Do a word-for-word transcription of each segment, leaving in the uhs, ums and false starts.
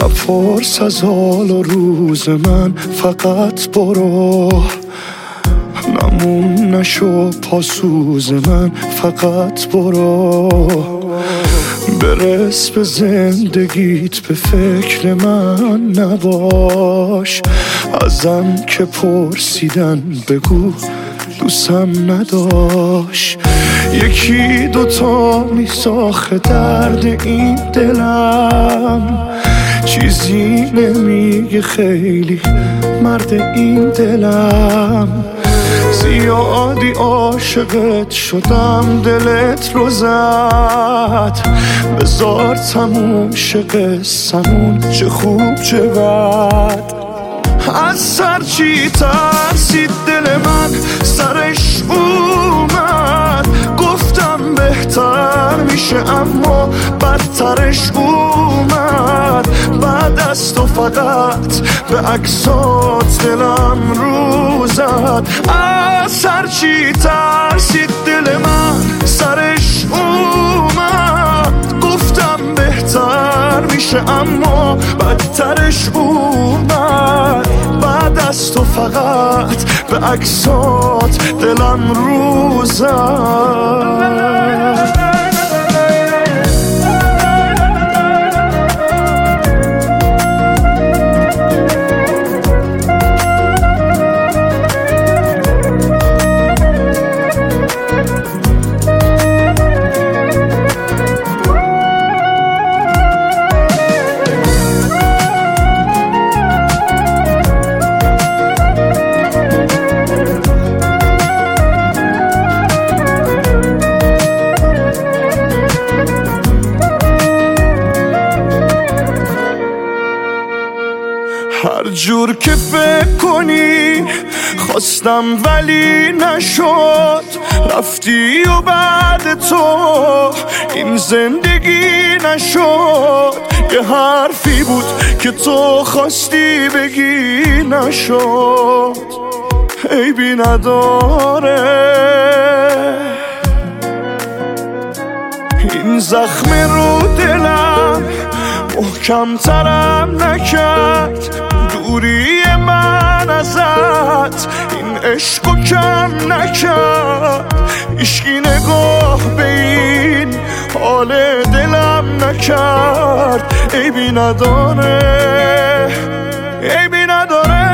نپرس از حال و روز من، فقط برو. نمون نشو پاسوز من، فقط برو. برس به زندگیت، به فکر من نباش. ازم که پرسیدن بگو دوستم نداشت. یکی دوتا نیست آخه درد این دلم، چیزی نمیگه خیلی مرد این دلم. زیادی عاشقت شدم دلت رو زد، بذار تموم شه قصمون، چه خوب چه بد. از سر چی ترسید دل من، سرش اومد. گفتم بهتر میشه اما بدترش اومد. بعد از تو فقط به عکسات دلم رو زد. از سر چی ترسید دل من، سرش اومد. گفتم بهتر میشه اما بدترش اومد. بعد از تو فقط به عکسات دلم رو زد. هر جور که فکر کنی خواستم ولی نشد. رفتی و بعد تو این زندگی نشد. یه حرفی بود که تو خواستی بگی نشد. عیبی نداره این زخم رو دلم محکم ترم نکرد. دوری من ازت این عشقو کم نکرد. عشقی نگاه به این حال دلم نکرد. عیبی نداره عیبی نداره.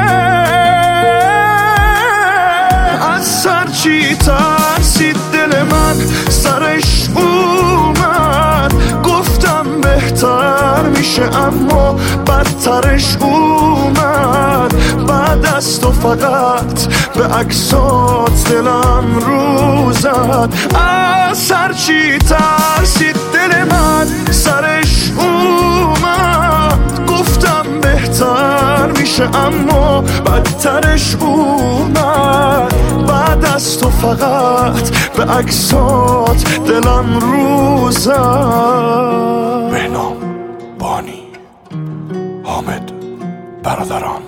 از سر چی ترسید دل من، سرش اومد. گفتم بهتر میشه اما بدترش اومد. بعد از تو فقط به عکسات دلم رو زد. از سر چی ترسید دل من، سرش اومد. گفتم بهتر میشه اما بدترش اومد. بعد از تو فقط به عکسات دلم رو زد. بهنام، بانی، حامد، برادران.